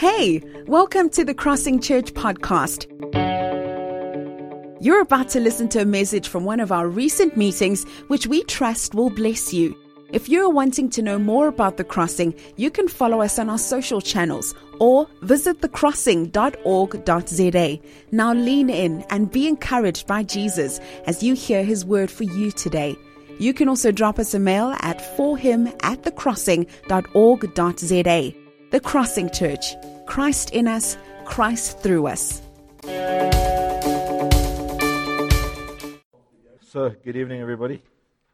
Hey, welcome to the Crossing Church podcast. You're about to listen to a message from one of our recent meetings, which we trust will bless you. If you're wanting to know more about The Crossing, you can follow us on our social channels or visit thecrossing.org.za. Now lean in and be encouraged by Jesus as you hear his word for you today. You can also drop us a mail at forhim@thecrossing.org.za. The Crossing Church. Christ in us, Christ through us. So, good evening, everybody.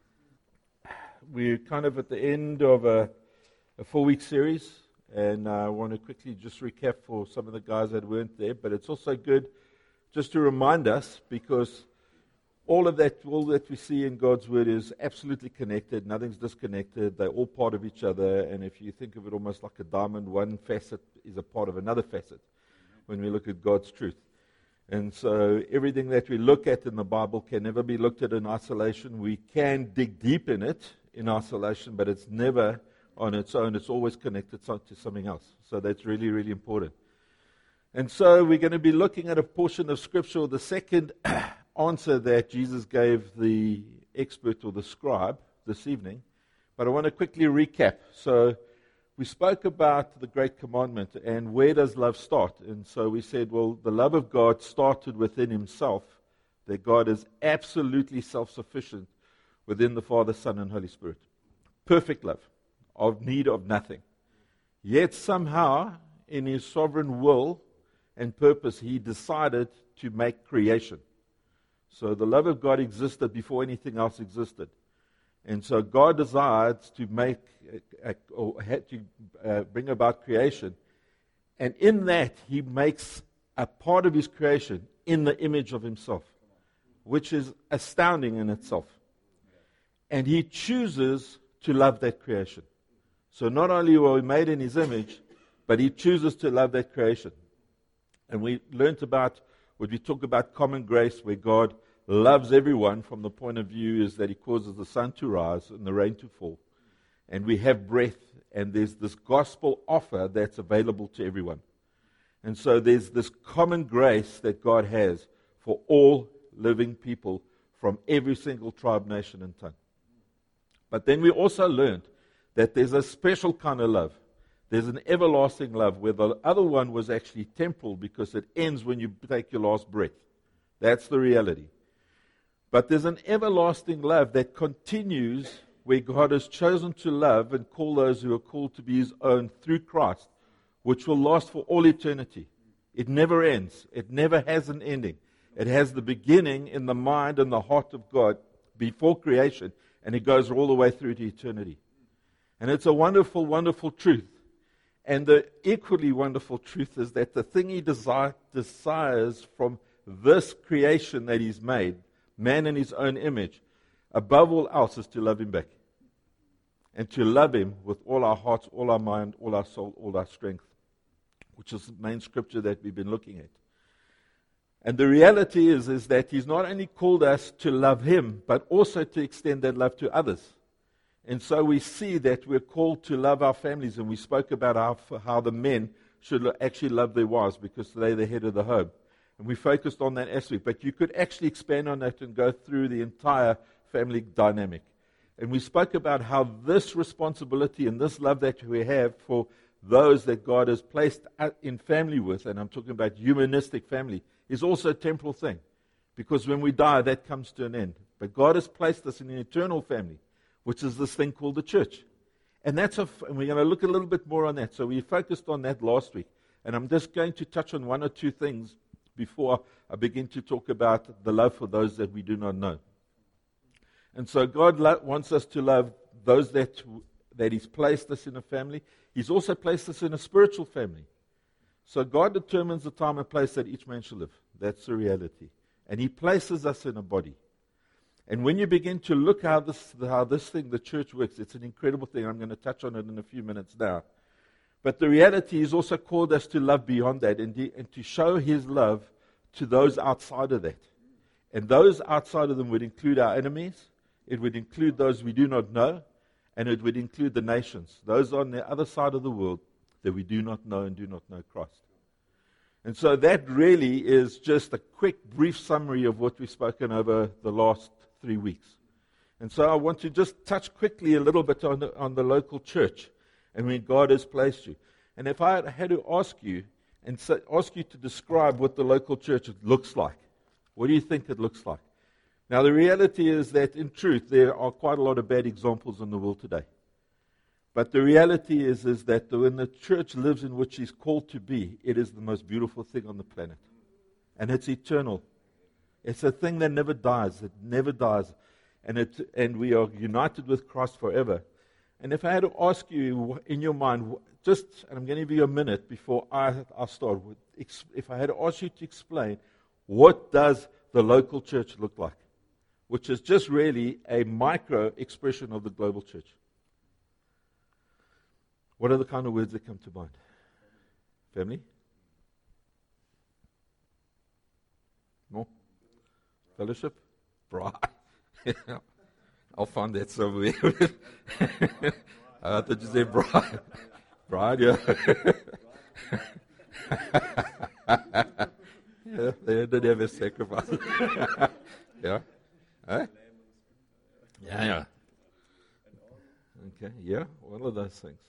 We're kind of at the end of a 4-week series, and I want to quickly just recap for some of the guys that weren't there, but it's also good just to remind us, because all that we see in God's Word is absolutely connected. Nothing's disconnected. They're all part of each other, and if you think of it almost like a diamond, one facet is a part of another facet when we look at God's truth. And so everything that we look at in the Bible can never be looked at in isolation. We can dig deep in it in isolation, but it's never on its own. It's always connected to something else. So that's really, really important. And so we're going to be looking at a portion of Scripture, the second answer that Jesus gave the expert or the scribe this evening. But I want to quickly recap. So we spoke about the great commandment and where does love start? And so we said, well, the love of God started within himself, that God is absolutely self-sufficient within the Father, Son, and Holy Spirit. Perfect love, of need of nothing. Yet somehow, in his sovereign will and purpose, he decided to make creation. So the love of God existed before anything else existed. And so God desired to make, or had to bring about creation. And in that, he makes a part of his creation in the image of himself, which is astounding in itself. And he chooses to love that creation. So not only were we made in his image, but he chooses to love that creation. And we learned about, when we talk about common grace, where God loves everyone from the point of view is that he causes the sun to rise and the rain to fall. And we have breath, and there's this gospel offer that's available to everyone. And so there's this common grace that God has for all living people from every single tribe, nation, and tongue. But then we also learned that there's a special kind of love. There's an everlasting love, where the other one was actually temporal because it ends when you take your last breath. That's the reality. But there's an everlasting love that continues, where God has chosen to love and call those who are called to be his own through Christ, which will last for all eternity. It never ends. It never has an ending. It has the beginning in the mind and the heart of God before creation, and it goes all the way through to eternity. And it's a wonderful, wonderful truth. And the equally wonderful truth is that the thing he desires from this creation that he's made, man in his own image, above all else, is to love him back. And to love him with all our hearts, all our mind, all our soul, all our strength, which is the main scripture that we've been looking at. And the reality is that he's not only called us to love him, but also to extend that love to others. And so we see that we're called to love our families, and we spoke about how the men should actually love their wives because they're the head of the home. And we focused on that aspect, but you could actually expand on that and go through the entire family dynamic. And we spoke about how this responsibility and this love that we have for those that God has placed in family with, and I'm talking about humanistic family, is also a temporal thing. Because when we die, that comes to an end. But God has placed us in an eternal family, which is this thing called the church. And and we're going to look a little bit more on that. So we focused on that last week. And I'm just going to touch on one or two things before I begin to talk about the love for those that we do not know. And so God wants us to love those that He's placed us in a family. He's also placed us in a spiritual family. So God determines the time and place that each man shall live. That's the reality. And he places us in a body. And when you begin to look how this thing, the church works, it's an incredible thing. I'm going to touch on it in a few minutes now. But the reality is also called us to love beyond that and to show his love to those outside of that. And those outside of them would include our enemies. It would include those we do not know. And it would include the nations, those on the other side of the world that we do not know and do not know Christ. And so that really is just a quick, brief summary of what we've spoken over the last 3 weeks. And so I want to just touch quickly a little bit on the local church and where God has placed you. And if I had to ask you to describe what the local church looks like, what do you think it looks like? Now, the reality is that in truth, there are quite a lot of bad examples in the world today. But the reality is that when the church lives in which he's called to be, it is the most beautiful thing on the planet. And it's eternal. It's a thing that never dies. It never dies. And we are united with Christ forever. And if I had to ask you in your mind, and I'm going to give you a minute before I start, if I had to ask you to explain, what does the local church look like? Which is just really a micro expression of the global church. What are the kind of words that come to mind? Family? No? Fellowship? Bride? I'll find that somewhere. I thought you said bride. Bride, yeah. Yeah, they did have a sacrifice. Yeah. Huh? Yeah. Okay, yeah, all of those things.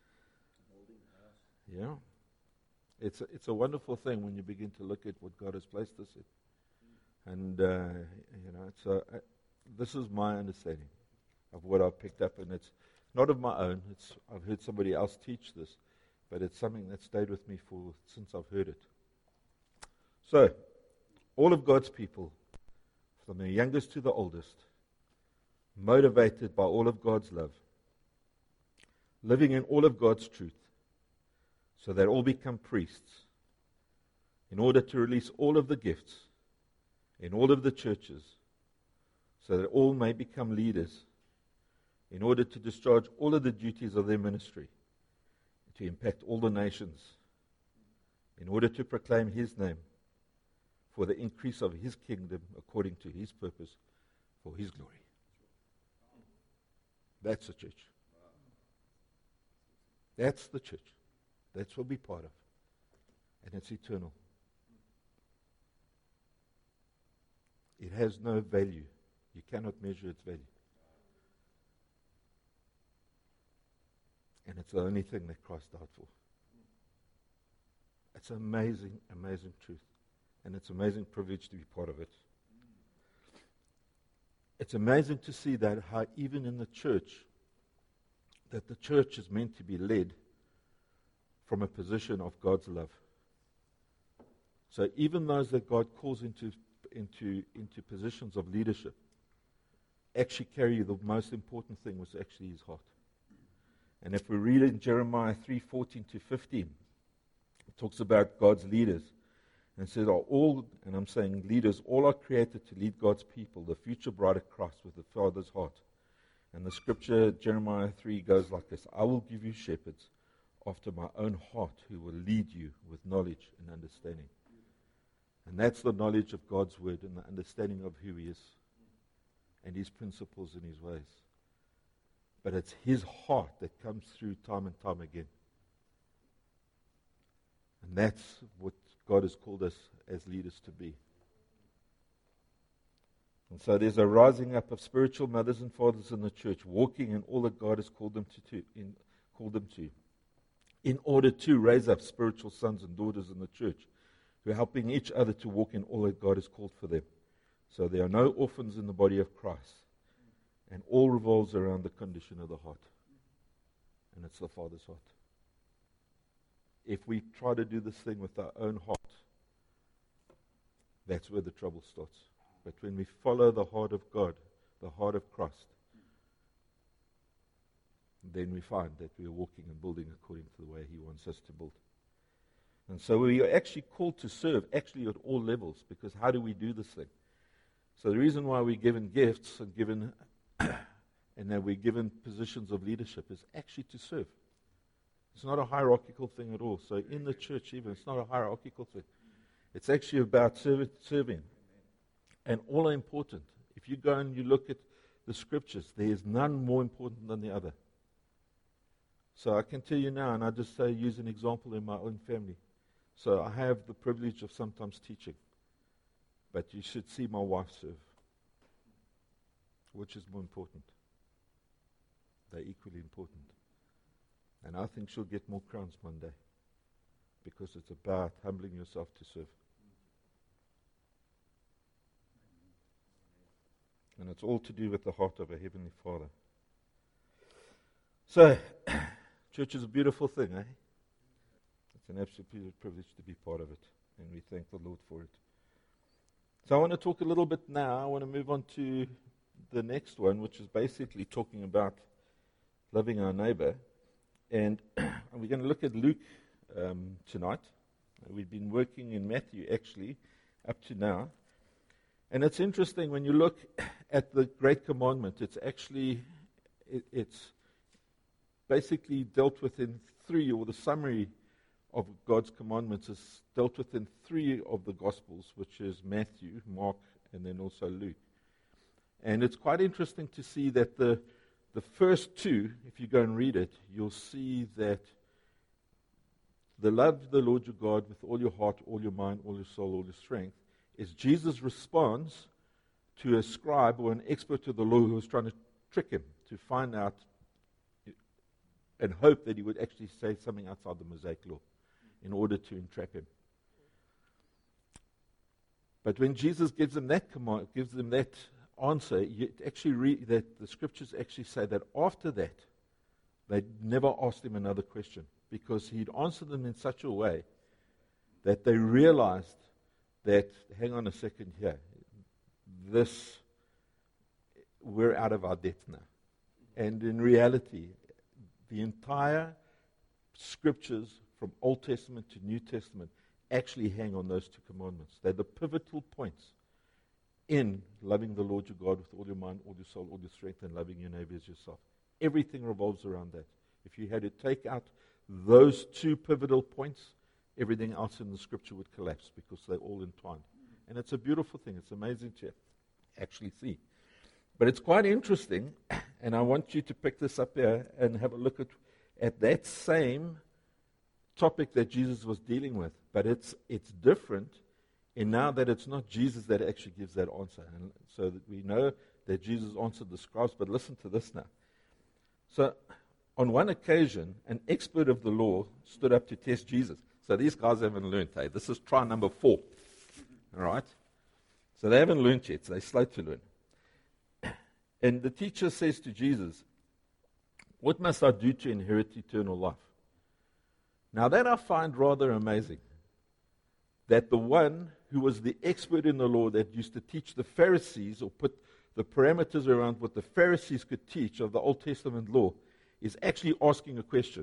Yeah. It's a wonderful thing when you begin to look at what God has placed us in. And, this is my understanding of what I've picked up. And it's not of my own. I've heard somebody else teach this. But it's something that stayed with me since I've heard it. So, all of God's people, from the youngest to the oldest, motivated by all of God's love, living in all of God's truth, so that all become priests, in order to release all of the gifts in all of the churches, so that all may become leaders, in order to discharge all of the duties of their ministry, to impact all the nations, in order to proclaim His name, for the increase of His kingdom according to His purpose, for His glory. That's the church. That's the church. That's what we're part of. And it's eternal. It has no value. You cannot measure its value. And it's the only thing that Christ died for. It's an amazing, amazing truth. And it's an amazing privilege to be part of it. It's amazing to see that how even in the church, that the church is meant to be led from a position of God's love. So even those that God calls into positions of leadership actually carry the most important thing, which actually is heart. And if we read it in Jeremiah 3:14-15, it talks about God's leaders. And it says, and I'm saying leaders, all are created to lead God's people, the future bride of Christ, with the Father's heart. And the scripture, Jeremiah 3, goes like this: I will give you shepherds after my own heart who will lead you with knowledge and understanding. And that's the knowledge of God's word and the understanding of who He is and His principles and His ways. But it's His heart that comes through time and time again. And that's what God has called us as leaders to be. And so there's a rising up of spiritual mothers and fathers in the church, walking in all that God has called them to, in order to raise up spiritual sons and daughters in the church, who are helping each other to walk in all that God has called for them. So there are no orphans in the body of Christ. And all revolves around the condition of the heart. And it's the Father's heart. If we try to do this thing with our own heart, that's where the trouble starts. But when we follow the heart of God, the heart of Christ, then we find that we are walking and building according to the way He wants us to build. And so we are actually called to serve, actually at all levels, because how do we do this thing? So the reason why we're given gifts and given and that we're given positions of leadership is actually to serve. It's not a hierarchical thing at all. So in the church even, it's not a hierarchical thing. It's actually about serving. And all are important. If you go and you look at the scriptures, there is none more important than the other. So I can tell you now, and I just say, use an example in my own family. So I have the privilege of sometimes teaching. But you should see my wife serve. Which is more important? They're equally important. And I think she'll get more crowns one day. Because it's about humbling yourself to serve. And it's all to do with the heart of a Heavenly Father. So, church is a beautiful thing, eh? It's an absolute privilege to be part of it. And we thank the Lord for it. So I want to talk a little bit now. I want to move on to the next one, which is basically talking about loving our neighbor. And we're going to look at Luke tonight. We've been working in Matthew, actually, up to now. And it's interesting when you look at the Great Commandment, it's actually, it's basically dealt with in three, or the summary of God's commandments is dealt with in three of the Gospels, which is Matthew, Mark, and then also Luke. And it's quite interesting to see that the first two, if you go and read it, you'll see that the love the Lord your God with all your heart, all your mind, all your soul, all your strength, is Jesus' response to a scribe or an expert of the law who was trying to trick him to find out and hope that he would actually say something outside the Mosaic law in order to entrap him. But when Jesus gives them that command, gives them that answer, you actually read that the scriptures actually say that after that, they never asked him another question because he'd answered them in such a way that they realized that, hang on a second here, we're out of our depth now. And in reality, the entire scriptures from Old Testament to New Testament actually hang on those two commandments. They're the pivotal points in loving the Lord your God with all your mind, all your soul, all your strength, and loving your neighbor as yourself. Everything revolves around that. If you had to take out those two pivotal points, everything else in the scripture would collapse because they're all entwined. And it's a beautiful thing. It's amazing to actually see. But it's quite interesting, and I want you to pick this up here and have a look at that same topic that Jesus was dealing with. But it's different in now that it's not Jesus that actually gives that answer. And so that we know that Jesus answered the scribes, but listen to this now. So on one occasion, an expert of the law stood up to test Jesus. So these guys haven't learned, hey? This is try number 4. All right? So they haven't learned yet, so they're slow to learn. And the teacher says to Jesus, "What must I do to inherit eternal life?" Now that I find rather amazing, that the one who was the expert in the law that used to teach the Pharisees or put the parameters around what the Pharisees could teach of the Old Testament law is actually asking a question.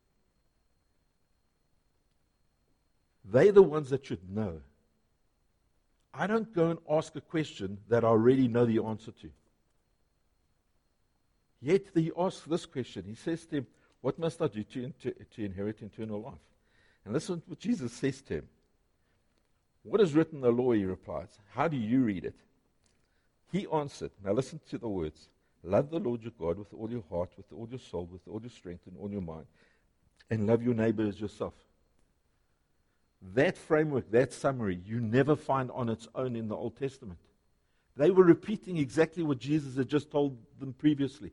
They're the ones that should know. I don't go and ask a question that I already know the answer to. Yet he asks this question. He says to him, "What must I do to inherit eternal life?" And listen to what Jesus says to him. "What is written in the law?" he replies. "How do you read it?" He answered, now listen to the words, "Love the Lord your God with all your heart, with all your soul, with all your strength, and all your mind, and love your neighbor as yourself." That framework, that summary, you never find on its own in the Old Testament. They were repeating exactly what Jesus had just told them previously.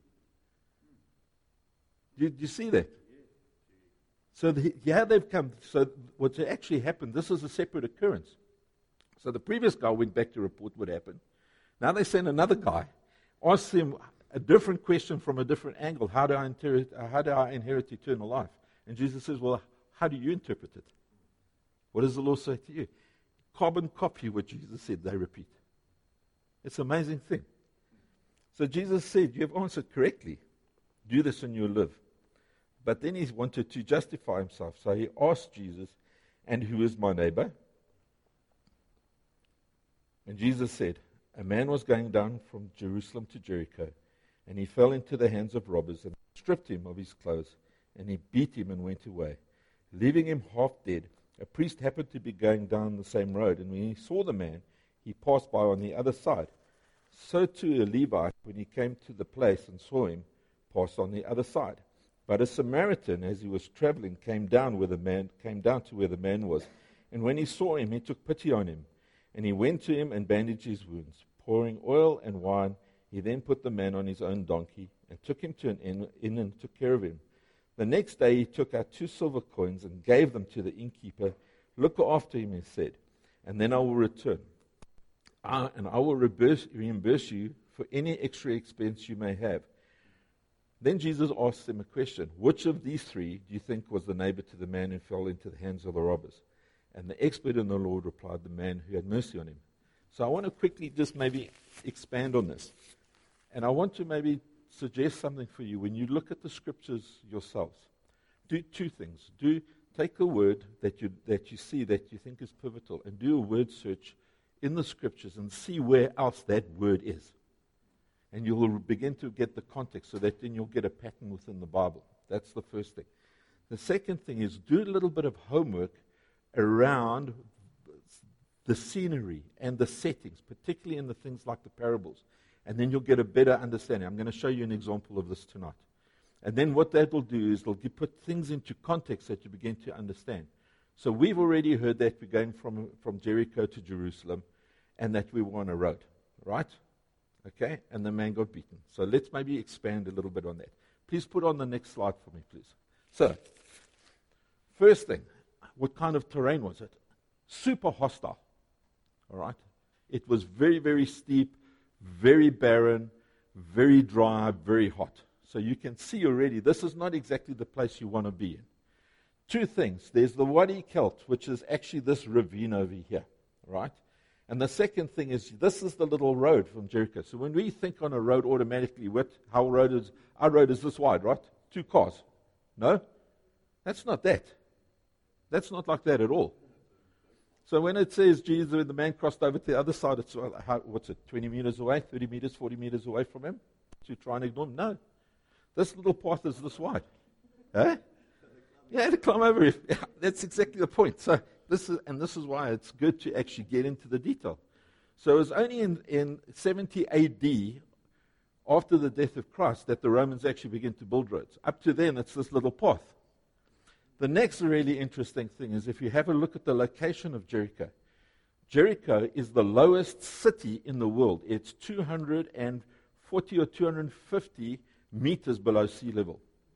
Do you see that? So they've come. So what's actually happened, this is a separate occurrence. So the previous guy went back to report what happened. Now they send another guy, ask him a different question from a different angle. How do I inherit eternal life? And Jesus says, well, how do you interpret it? What does the law say to you? Carbon copy what Jesus said, they repeat. It's an amazing thing. So Jesus said, you have answered correctly. Do this and you'll live. But then he wanted to justify himself. So he asked Jesus, and who is my neighbor? And Jesus said, a man was going down from Jerusalem to Jericho, and he fell into the hands of robbers and stripped him of his clothes, and he beat him and went away. Leaving him half dead, a priest happened to be going down the same road, and when he saw the man, he passed by on the other side. So too a Levite, when he came to the place and saw him, passed on the other side. But a Samaritan, as he was traveling, came down to where the man was. And when he saw him, he took pity on him. And he went to him and bandaged his wounds. Pouring oil and wine, he then put the man on his own donkey and took him to an inn and took care of him. The next day he took out 2 silver coins and gave them to the innkeeper. Look after him, he said, and then I will return. And I will reimburse you for any extra expense you may have. Then Jesus asked them a question. Which of these 3 do you think was the neighbor to the man who fell into the hands of the robbers? And the expert in the law replied, the man who had mercy on him. So I want to quickly just maybe expand on this. And I want to maybe suggest something for you. When you look at the scriptures yourselves, do 2 things. Take a word that you see that you think is pivotal and do a word search in the scriptures and see where else that word is. And you'll begin to get the context so that then you'll get a pattern within the Bible. That's the first thing. The second thing is do a little bit of homework around the scenery and the settings, particularly in the things like the parables. And then you'll get a better understanding. I'm going to show you an example of this tonight. And then what that will do is it'll put things into context that you begin to understand. So we've already heard that we're going from Jericho to Jerusalem and that we were on a road, right? Okay, and the man got beaten. So let's maybe expand a little bit on that. Please put on the next slide for me, please. So, first thing, what kind of terrain was it? Super hostile, all right? It was very, very steep, very barren, very dry, very hot. So you can see already, this is not exactly the place you want to be in. 2 things. There's the Wadi Kelt, which is actually this ravine over here, right? And the second thing is, this is the little road from Jericho. So when we think on a road automatically, our road is this wide, right? 2 cars. No? That's not that. That's not like that at all. So when it says Jesus, when the man crossed over to the other side, it's, 20 meters away, 30 meters, 40 meters away from him to try and ignore him? No. This little path is this wide. Eh? Yeah, to climb over it. Yeah, that's exactly the point. So this is why it's good to actually get into the detail. So it was only in 70 AD, after the death of Christ, that the Romans actually began to build roads. Up to then, it's this little path. The next really interesting thing is if you have a look at the location of Jericho. Jericho is the lowest city in the world. It's 240 or 250 meters below sea level.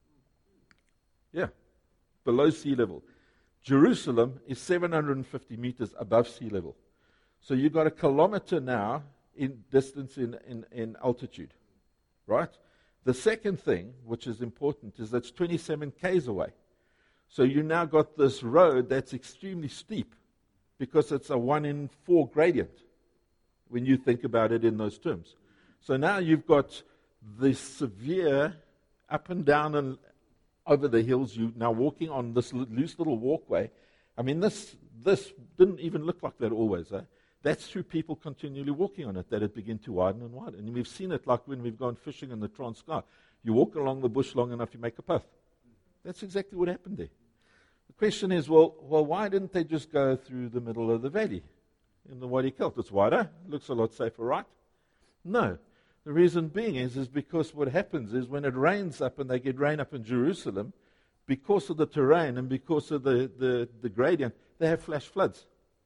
Yeah, below sea level. Jerusalem is 750 meters above sea level. So you've got a kilometer now in distance in altitude, right? The second thing, which is important, is that's 27 k's away. So you now got this road that's extremely steep because it's a 1 in 4 gradient when you think about it in those terms. So now you've got this severe up and down and over the hills. You're now walking on this loose little walkway. I mean, this didn't even look like that always. That's through people continually walking on it that it began to widen and widen. And we've seen it like when we've gone fishing in the Transkei. You walk along the bush long enough, you make a path. That's exactly what happened there. The question is, well, why didn't they just go through the middle of the valley in the Wadi Kelt? It's wider, looks a lot safer, right? No. The reason being is because what happens is when it rains up and they get rain up in Jerusalem, because of the terrain and because of the gradient, they have flash floods.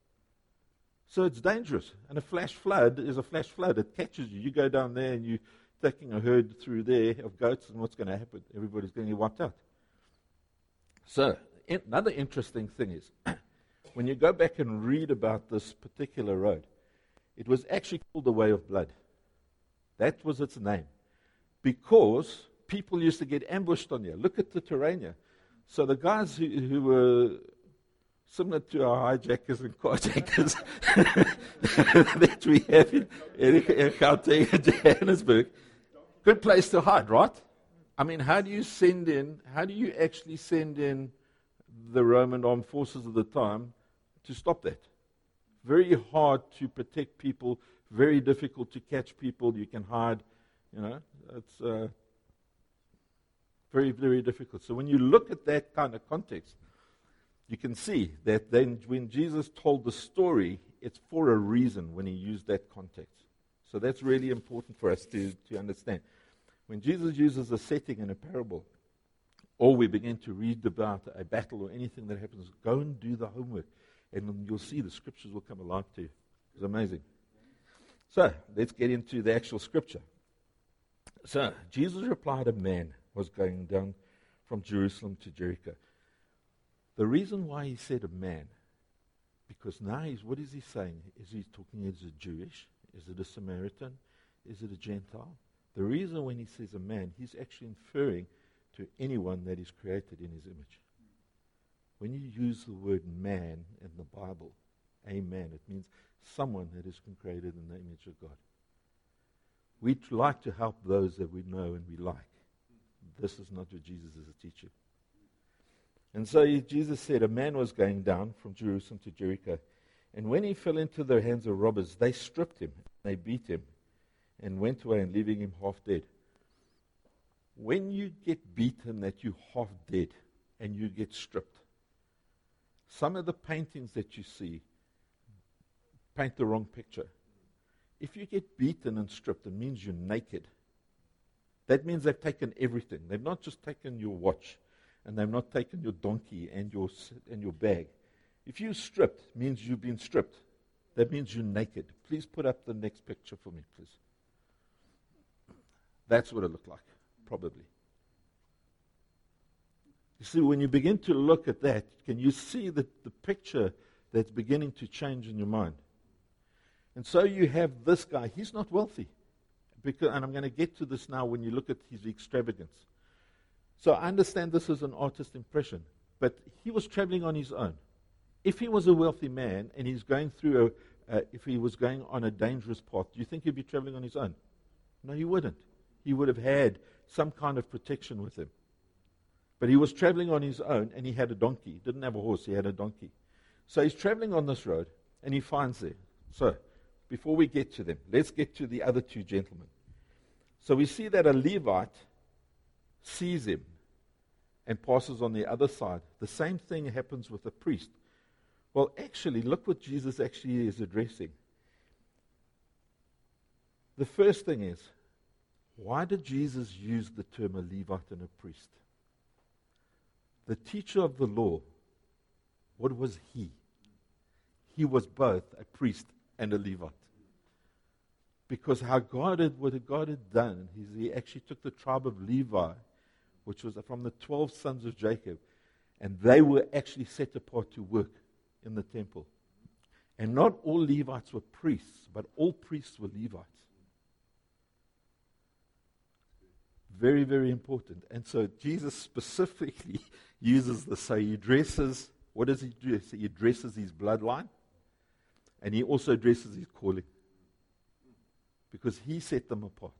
So it's dangerous. And a flash flood is a flash flood. It catches you. You go down there and you're taking a herd through there of goats, and what's going to happen? Everybody's going to get wiped out. So another interesting thing is, when you go back and read about this particular road, it was actually called the Way of Blood. That was its name. Because people used to get ambushed on here. Look at the terrain here. So the guys who were similar to our hijackers and carjackers that we have in Gauteng and Johannesburg, good place to hide, right? I mean, how do you actually send in the Roman armed forces of the time to stop that? Very hard to protect people, very difficult to catch people. You can hide, it's very, very difficult. So when you look at that kind of context, you can see that then when Jesus told the story, it's for a reason when he used that context. So that's really important for us to understand. When Jesus uses a setting in a parable, or we begin to read about a battle or anything that happens, go and do the homework, and then you'll see the scriptures will come alive to you. It's amazing. So, let's get into the actual scripture. So, Jesus replied, a man was going down from Jerusalem to Jericho. The reason why he said a man, because now what is he saying? Is he talking as a Jewish? Is it a Samaritan? Is it a Gentile? The reason when he says a man, he's actually inferring to anyone that is created in his image. When you use the word man in the Bible, a man, it means someone that is created in the image of God. We like to help those that we know and we like. This is not what Jesus is teaching. And so Jesus said, a man was going down from Jerusalem to Jericho. And when he fell into the hands of robbers, they stripped him, they beat him, and went away, and leaving him half dead. When you get beaten that you're half dead and you get stripped, some of the paintings that you see paint the wrong picture. If you get beaten and stripped, it means you're naked. That means they've taken everything. They've not just taken your watch, and they've not taken your donkey and your bag. If you're stripped, it means you've been stripped. That means you're naked. Please put up the next picture for me, please. That's what it looked like, probably. You see, when you begin to look at that, can you see the picture that's beginning to change in your mind? And so you have this guy. He's not wealthy. And I'm going to get to this now when you look at his extravagance. So I understand this is an artist's impression, but he was traveling on his own. If he was a wealthy man and he's going through if he was going on a dangerous path, do you think he'd be traveling on his own? No, he wouldn't. He would have had some kind of protection with him. But he was traveling on his own, and he had a donkey. He didn't have a horse, he had a donkey. So he's traveling on this road, and he finds there. So, before we get to them, let's get to the other two gentlemen. So we see that a Levite sees him and passes on the other side. The same thing happens with a priest. Well, actually, look what Jesus actually is addressing. The first thing is, why did Jesus use the term a Levite and a priest? The teacher of the law, what was he? He was both a priest and a Levite. Because what God had done is he actually took the tribe of Levi, which was from the 12 sons of Jacob, and they were actually set apart to work in the temple. And not all Levites were priests, but all priests were Levites. Very, very important. And so Jesus specifically uses this. So he addresses, what does he do? So he addresses his bloodline, and he also addresses his calling. Because he set them apart.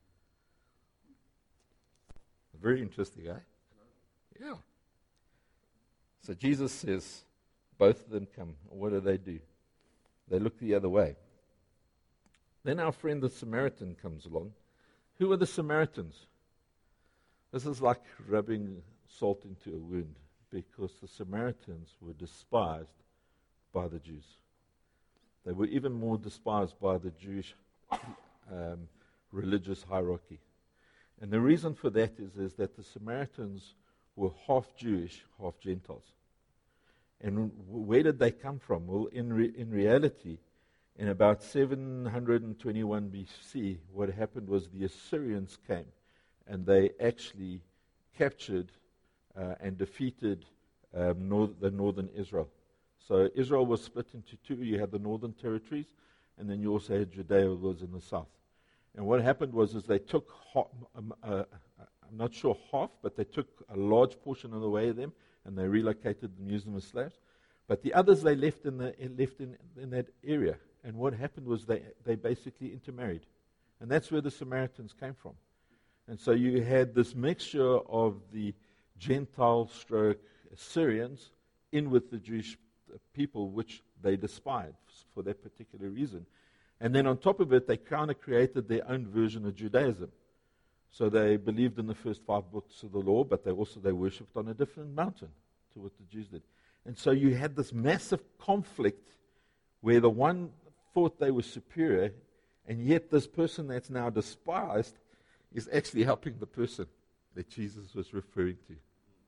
Very interesting, eh? Yeah. So Jesus says, both of them come. What do? They look the other way. Then our friend the Samaritan comes along. Who are the Samaritans? This is like rubbing salt into a wound, because the Samaritans were despised by the Jews. They were even more despised by the Jewish religious hierarchy. And the reason for that is that the Samaritans were half Jewish, half Gentiles. And where did they come from? Well, in reality, in about 721 BC, what happened was the Assyrians came, and they actually captured and defeated the northern Israel. So Israel was split into two. You had the northern territories, and then you also had Judea, was in the south. And what happened was they took, I'm not sure half, but they took a large portion of the way of them, and they relocated them, used them as slaves. But the others they left in that area. And what happened was they basically intermarried. And that's where the Samaritans came from. And so you had this mixture of the Gentile stroke Assyrians in with the Jewish people, which they despised for that particular reason. And then on top of it, they kind of created their own version of Judaism. So they believed in the first 5 books of the law, but they worshipped on a different mountain to what the Jews did. And so you had this massive conflict where the one thought they were superior, and yet this person that's now despised is actually helping the person that Jesus was referring to.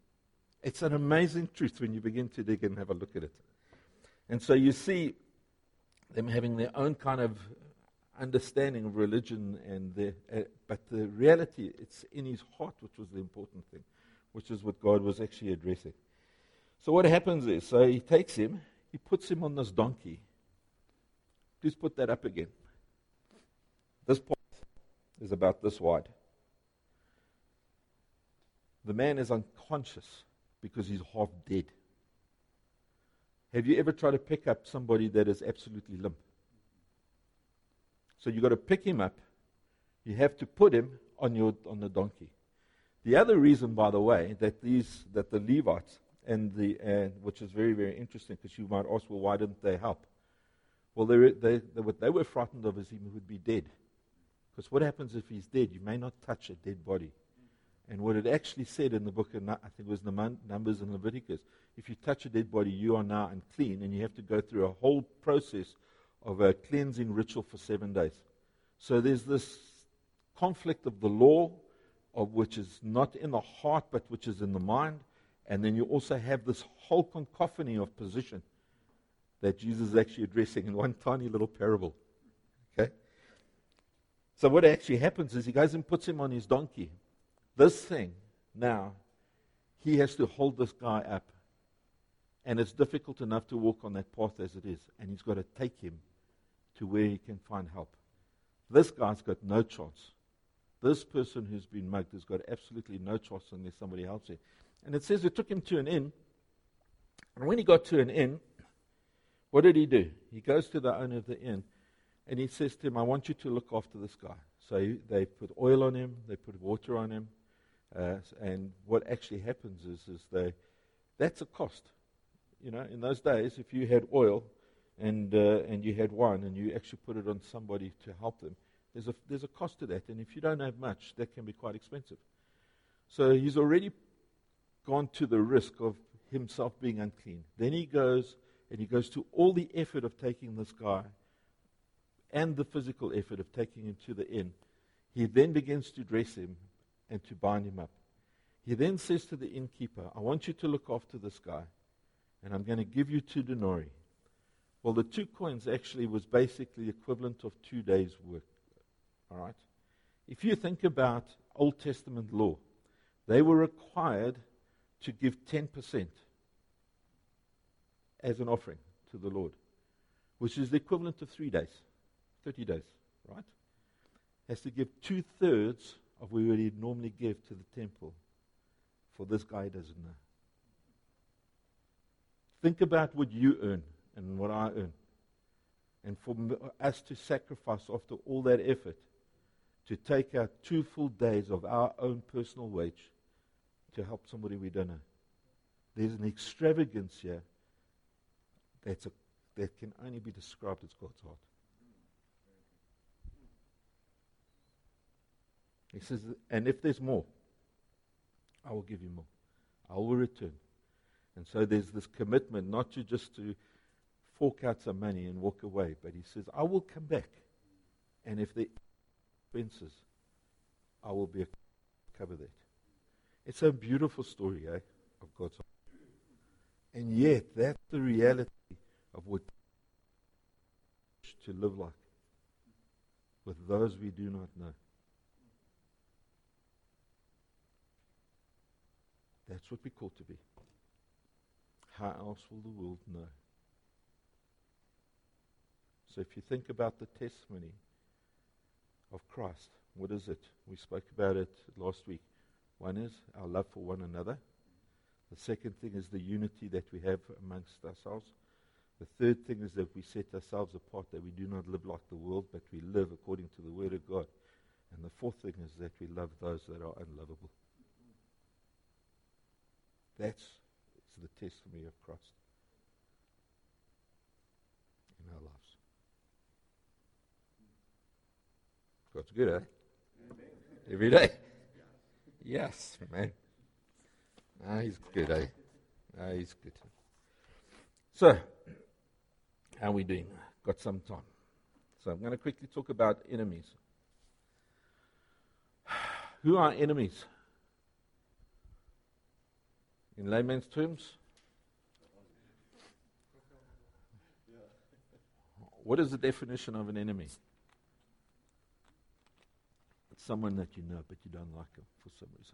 It's an amazing truth when you begin to dig and have a look at it. And so you see them having their own kind of understanding of religion, but the reality, it's in his heart, which was the important thing, which is what God was actually addressing. So what happens is, so he takes him, he puts him on this donkey. Please put that up again. This path is about this wide. The man is unconscious because he's half dead. Have you ever tried to pick up somebody that is absolutely limp? So you've got to pick him up. You have to put him on the donkey. The other reason, by the way, that the Levites which is very, very interesting, because you might ask, well, why didn't they help? Well, what they were frightened of is he would be dead. Because what happens if he's dead? You may not touch a dead body. And what it actually said in the book of, I think it was Numbers and Leviticus, if you touch a dead body, you are now unclean, and you have to go through a whole process of a cleansing ritual for 7 days. So there's this conflict of the law, of which is not in the heart, but which is in the mind. And then you also have this whole cacophony of position that Jesus is actually addressing in one tiny little parable. Okay? So what actually happens is he goes and puts him on his donkey. This thing, now, he has to hold this guy up. And it's difficult enough to walk on that path as it is. And he's got to take him to where he can find help. This guy's got no chance. This person who's been mugged has got absolutely no chance unless somebody helps him. And it says it took him to an inn. And when he got to an inn, what did he do? He goes to the owner of the inn, and he says to him, I want you to look after this guy. So they put oil on him, they put water on him, and what actually happens is that's a cost. You know, in those days, if you had oil and you had wine, and you actually put it on somebody to help them, there's a cost to that. And if you don't have much, that can be quite expensive. So he's already gone to the risk of himself being unclean. Then he goes to all the effort of taking this guy and the physical effort of taking him to the inn. He then begins to dress him and to bind him up. He then says to the innkeeper, I want you to look after this guy, and I'm going to give you 2 denarii. Well, the 2 coins actually was basically the equivalent of 2 days' work. All right? If you think about Old Testament law, they were required to give 10% as an offering to the Lord, which is the equivalent of 3 days, 30 days, right? Has to give 2/3 of what he'd normally give to the temple for this guy who doesn't know. Think about what you earn and what I earn. And for us to sacrifice after all that effort to take out 2 full days of our own personal wage to help somebody we don't know. There's an extravagance here that can only be described as God's heart. He says, and if there's more, I will give you more. I will return. And so there's this commitment not to just to fork out some money and walk away, but he says, I will come back. And if the expenses, I will cover that. It's a beautiful story, of God's heart. And yet, that's the reality of what to live like with those we do not know. That's what we're called to be. How else will the world know? So if you think about the testimony of Christ, what is it? We spoke about it last week. One is our love for one another. The second thing is the unity that we have amongst ourselves. The third thing is that we set ourselves apart, that we do not live like the world, but we live according to the Word of God. And the fourth thing is that we love those that are unlovable. That's the testimony of Christ in our lives. God's good, eh? Every day. Yes, man. He's good, eh? He's good. So, how are we doing? Got some time. So I'm going to quickly talk about enemies. Who are enemies? In layman's terms, what is the definition of an enemy? It's someone that you know, but you don't like them for some reason.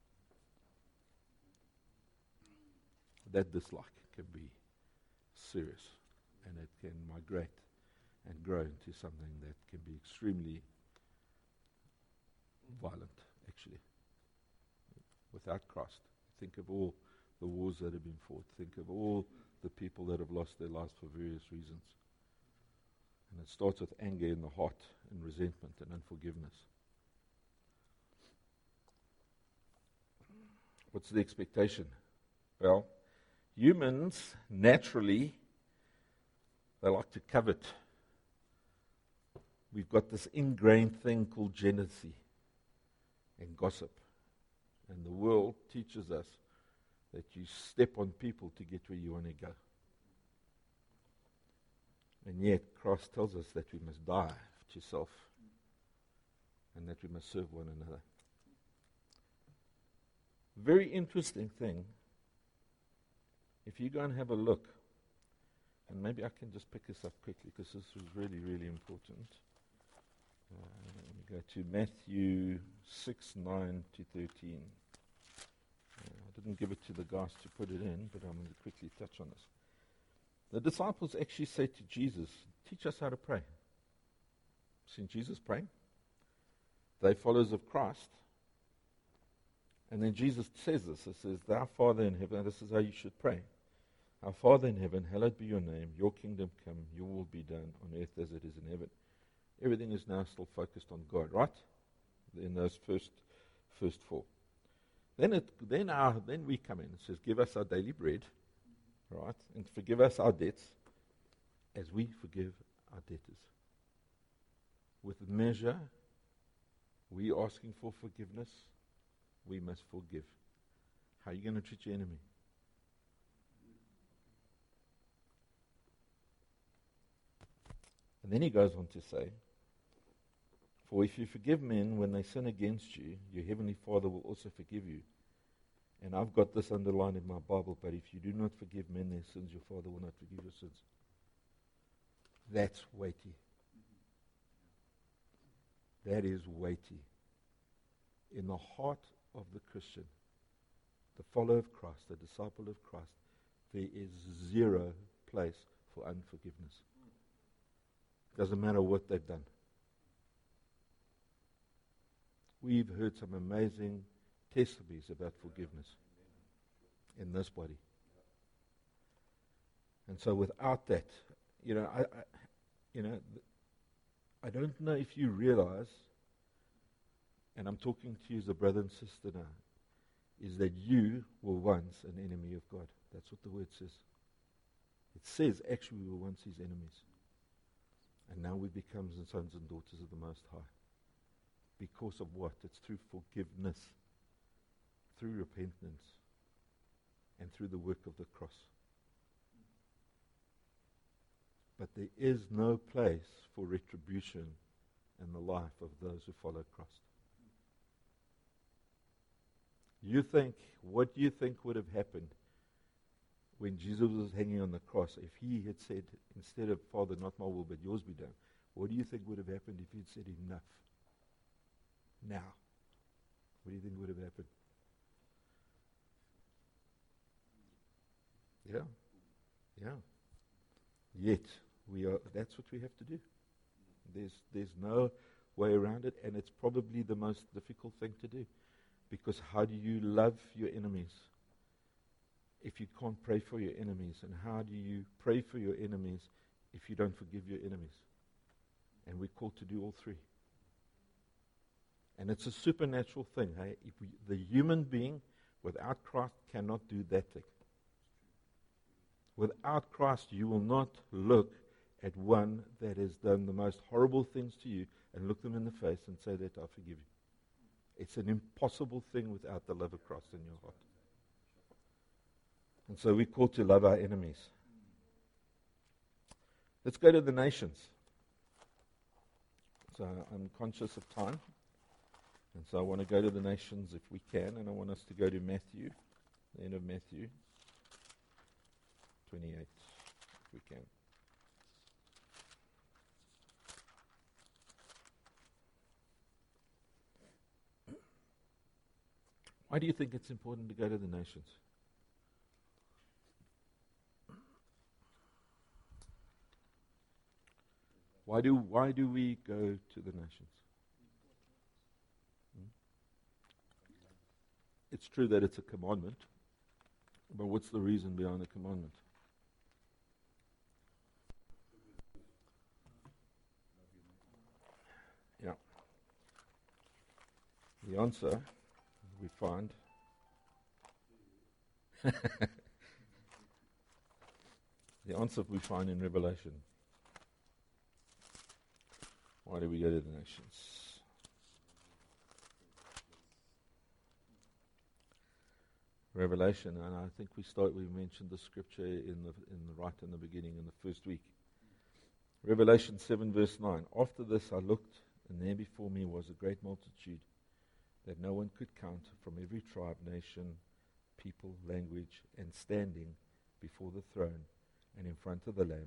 That dislike can be serious, and it can migrate and grow into something that can be extremely violent, actually. Without Christ, think of all the wars that have been fought. Think of all the people that have lost their lives for various reasons. And it starts with anger in the heart and resentment and unforgiveness. What's the expectation? Well, humans naturally, they like to covet. We've got this ingrained thing called jealousy and gossip. And the world teaches us that you step on people to get where you want to go. And yet, Christ tells us that we must die to self and that we must serve one another. Very interesting thing, if you go and have a look, and maybe I can just pick this up quickly because this is really, really important. Let me go to Matthew 6, 9 to 13. I didn't give it to the guys to put it in, but I'm going to quickly touch on this. The disciples actually say to Jesus, teach us how to pray. Seen Jesus praying? They're followers of Christ. And then Jesus says this. It says, Thou Father in heaven, and this is how you should pray. Our Father in heaven, hallowed be your name. Your kingdom come, your will be done on earth as it is in heaven. Everything is now still focused on God, right? In those first four. Then we come in. It says, give us our daily bread, right? And forgive us our debts as we forgive our debtors. With measure, we asking for forgiveness, we must forgive. How are you going to treat your enemy? And then he goes on to say, for if you forgive men when they sin against you, your heavenly Father will also forgive you. And I've got this underlined in my Bible, but if you do not forgive men their sins, your Father will not forgive your sins. That's weighty. That is weighty. In the heart of the Christian, the follower of Christ, the disciple of Christ, there is zero place for unforgiveness. Doesn't matter what they've done. We've heard some amazing testimonies about forgiveness in this body. And so without that, I don't know if you realize, and I'm talking to you as a brother and sister now, is that you were once an enemy of God. That's what the word says. It says actually we were once his enemies. And now we become sons and daughters of the Most High. Because of what? It's through forgiveness, through repentance, and through the work of the cross. But there is no place for retribution in the life of those who follow Christ. What do you think would have happened when Jesus was hanging on the cross if he had said, instead of, Father, not my will, but yours be done? What do you think would have happened if he had said, enough? Now. What do you think would have happened? Yeah. Yet, that's what we have to do. There's no way around it, and it's probably the most difficult thing to do. Because how do you love your enemies if you can't pray for your enemies? And how do you pray for your enemies if you don't forgive your enemies? And we're called to do all three. And it's a supernatural thing. Hey? The human being without Christ cannot do that thing. Without Christ, you will not look at one that has done the most horrible things to you and look them in the face and say that I forgive you. It's an impossible thing without the love of Christ in your heart. And so we're called to love our enemies. Let's go to the nations. So I'm conscious of time. And so I want to go to the nations if we can. And I want us to go to Matthew the end of Matthew 28, if we can. Why do you think it's important to go to the nations? Why do we go to the nations? It's true that it's a commandment, but what's the reason behind the commandment? Yeah. The answer we find in Revelation. Why do we go to the nations? Revelation, and I think we mentioned the scripture in the beginning in the first week. Revelation 7 verse 9. After this I looked, and there before me was a great multitude that no one could count, from every tribe, nation, people, language, and standing before the throne and in front of the Lamb.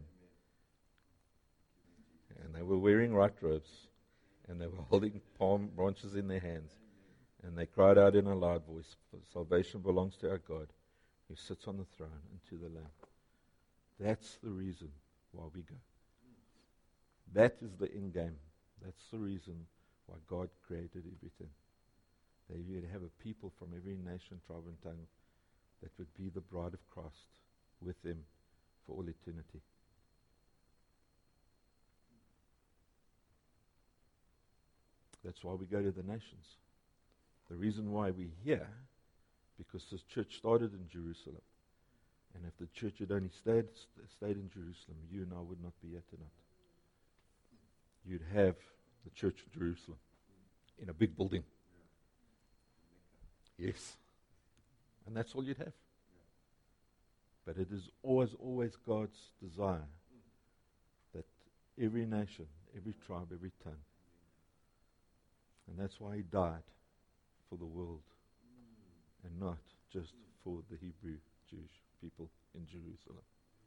And they were wearing white robes, and they were holding palm branches in their hands. And they cried out in a loud voice, "For salvation belongs to our God, who sits on the throne, and to the Lamb." That's the reason why we go. That is the end game. That's the reason why God created everything. That you would have a people from every nation, tribe, and tongue that would be the bride of Christ with them for all eternity. That's why we go to the nations. The reason why we're here, because this church started in Jerusalem. And if the church had only stayed in Jerusalem, you and I would not be here tonight. You'd have the church of Jerusalem in a big building. Yes. And that's all you'd have. But it is always God's desire that every nation, every tribe, every tongue. And that's why He died for the world and not just for the Hebrew Jewish people in Jerusalem.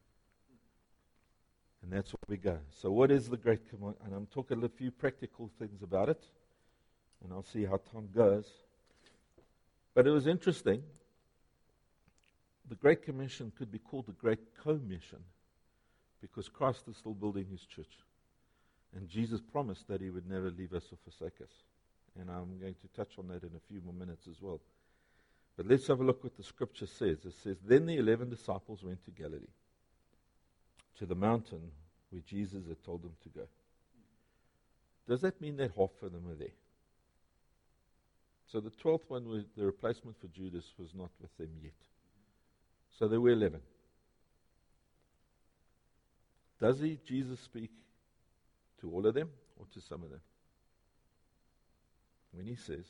And that's where we go. So what is the Great Command? And I'm talking a few practical things about it, and I'll see how time goes. But it was interesting. The Great Commission could be called the Great Commission because Christ is still building His church. And Jesus promised that He would never leave us or forsake us. And I'm going to touch on that in a few more minutes as well. But let's have a look what the scripture says. It says, "Then the 11 disciples went to Galilee, to the mountain where Jesus had told them to go." Does that mean that half of them are there? So the 12th one, the replacement for Judas, was not with them yet. So there were 11. Does Jesus speak to all of them or to some of them? When He says,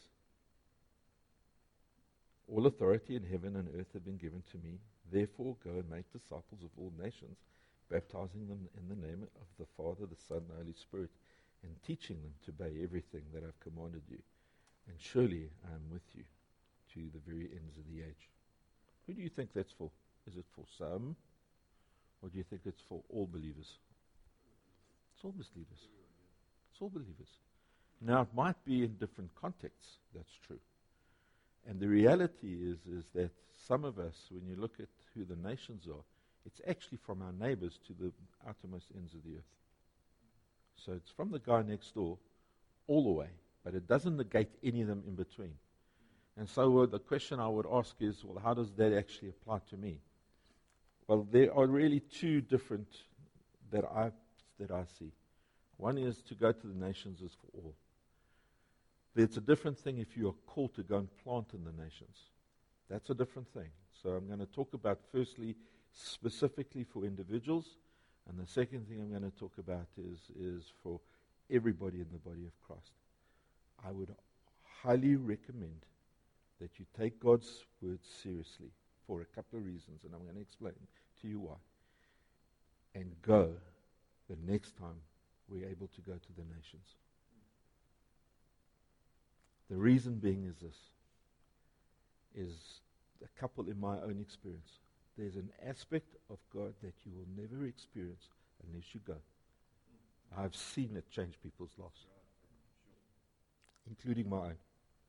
"All authority in heaven and earth have been given to me, therefore go and make disciples of all nations, baptizing them in the name of the Father, the Son, and the Holy Spirit, and teaching them to obey everything that I've commanded you. And surely I am with you to the very ends of the age." Who do you think that's for? Is it for some? Or do you think it's for all believers? It's all believers. It's all believers. Now, it might be in different contexts, that's true. And the reality is that some of us, when you look at who the nations are, it's actually from our neighbors to the outermost ends of the earth. So it's from the guy next door all the way, but it doesn't negate any of them in between. And so the question I would ask is, well, how does that actually apply to me? Well, there are really two different that I see. One is to go to the nations is for all. It's a different thing if you are called to go and plant in the nations. That's a different thing. So I'm going to talk about, firstly, specifically for individuals, and the second thing I'm going to talk about is for everybody in the body of Christ. I would highly recommend that you take God's word seriously for a couple of reasons, and I'm going to explain to you why. And go the next time we're able to go to the nations. The reason being is this, is a couple in my own experience. There's an aspect of God that you will never experience unless you go. I've seen it change people's lives, including my own.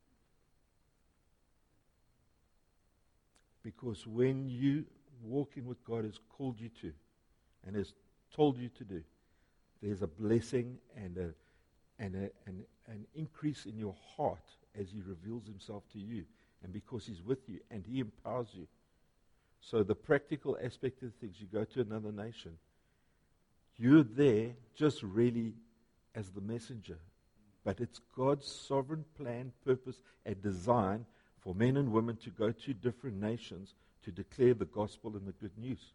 Because when you walk in what God has called you to and has told you to do, there's a blessing and an increase in your heart as He reveals Himself to you, and because He's with you and He empowers you. So the practical aspect of things, you go to another nation, you're there just really as the messenger. But it's God's sovereign plan, purpose, and design for men and women to go to different nations to declare the gospel and the good news.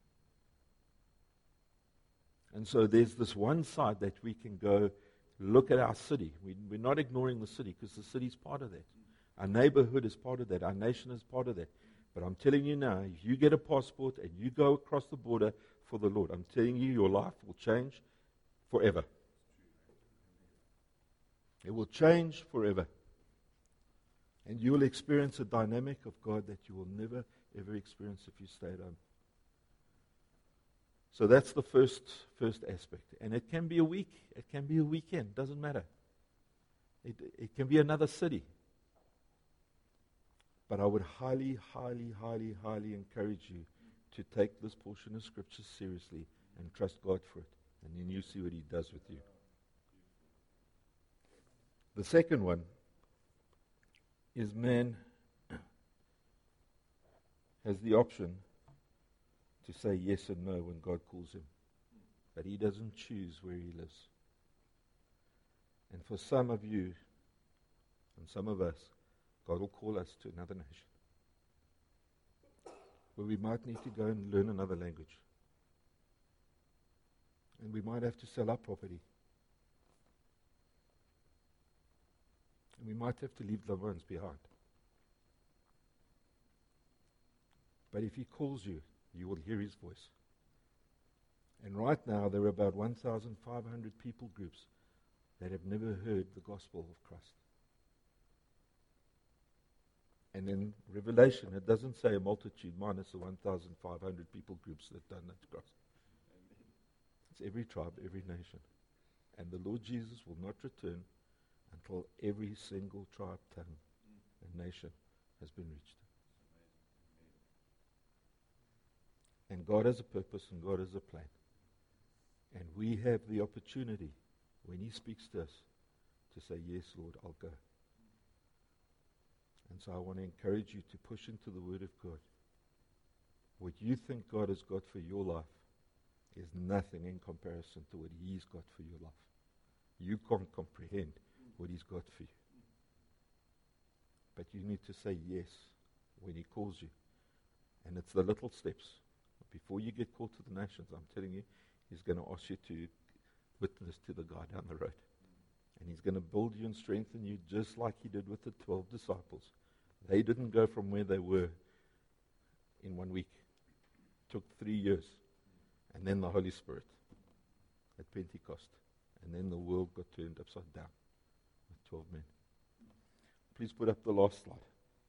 And so there's this one side that we can go look at our city. We're not ignoring the city, because the city's part of that. Our neighborhood is part of that. Our nation is part of that. But I'm telling you now, if you get a passport and you go across the border for the Lord, I'm telling you, your life will change forever. It will change forever. And you will experience a dynamic of God that you will never, ever experience if you stay at home. So that's the first aspect. And it can be a week. It can be a weekend. Doesn't matter. It can be another city. But I would highly, highly, highly, highly encourage you to take this portion of Scripture seriously and trust God for it. And then you see what He does with you. The second one is man has the option to say yes and no when God calls him. But he doesn't choose where he lives. And for some of you and some of us, God will call us to another nation where we might need to go and learn another language. And we might have to sell our property. And we might have to leave loved ones behind. But if He calls you, you will hear His voice. And right now, there are about 1,500 people groups that have never heard the gospel of Christ. And in Revelation, it doesn't say a multitude minus the 1,500 people groups that don't know Christ. It's every tribe, every nation. And the Lord Jesus will not return until every single tribe, tongue, and nation has been reached. And God has a purpose and God has a plan. And we have the opportunity, when He speaks to us, to say, yes, Lord, I'll go. And so I want to encourage you to push into the Word of God. What you think God has got for your life is nothing in comparison to what He's got for your life. You can't comprehend what He's got for you. But you need to say yes when He calls you. And it's the little steps. Before you get called to the nations, I'm telling you, He's going to ask you to witness to the guy down the road. And He's going to build you and strengthen you just like He did with the 12 disciples. They didn't go from where they were in 1 week. It took 3 years. And then the Holy Spirit at Pentecost. And then the world got turned upside down with 12 men. Please put up the last slide.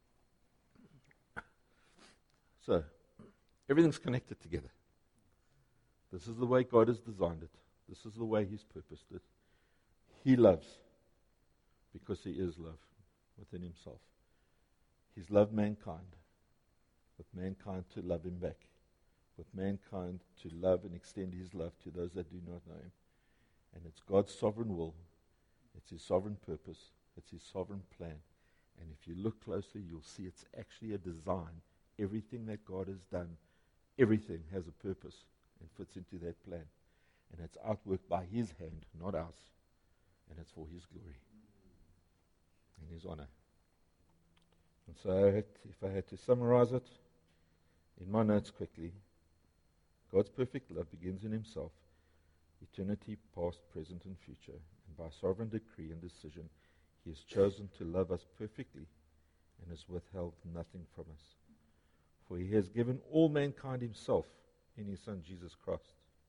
So, everything's connected together. This is the way God has designed it. This is the way He's purposed it. He loves because He is love within Himself. He's loved mankind, with mankind to love Him back, with mankind to love and extend His love to those that do not know Him. And it's God's sovereign will. It's His sovereign purpose. It's His sovereign plan. And if you look closely, you'll see it's actually a design. Everything that God has done, everything has a purpose and fits into that plan. And it's outworked by His hand, not ours. And it's for His glory and His honor. And so if I had to summarize it in my notes quickly, God's perfect love begins in Himself, eternity, past, present, and future. And by sovereign decree and decision, He has chosen to love us perfectly and has withheld nothing from us. For He has given all mankind Himself in His Son, Jesus Christ.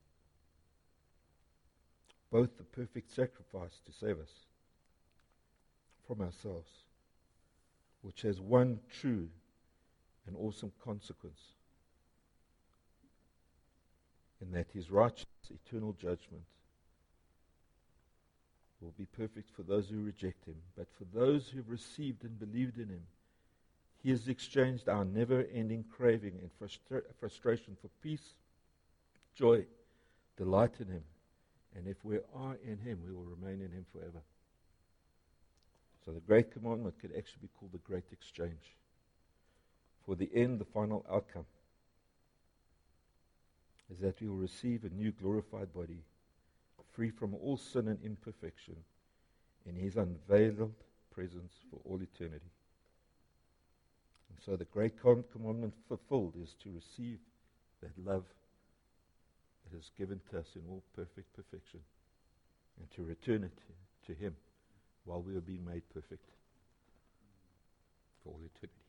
Both the perfect sacrifice to save us from ourselves, which has one true an awesome consequence, in that his righteous eternal judgment will be perfect for those who reject him. But for those who have received and believed in him, he has exchanged our never-ending craving and frustration for peace, joy, delight in him. And if we are in him, we will remain in him forever. So the great commandment could actually be called the great exchange. For the end, the final outcome, is that we will receive a new glorified body, free from all sin and imperfection, in his unveiled presence for all eternity. And so the great commandment fulfilled is to receive that love that is given to us in all perfect perfection, and to return it to him while we are being made perfect for all eternity.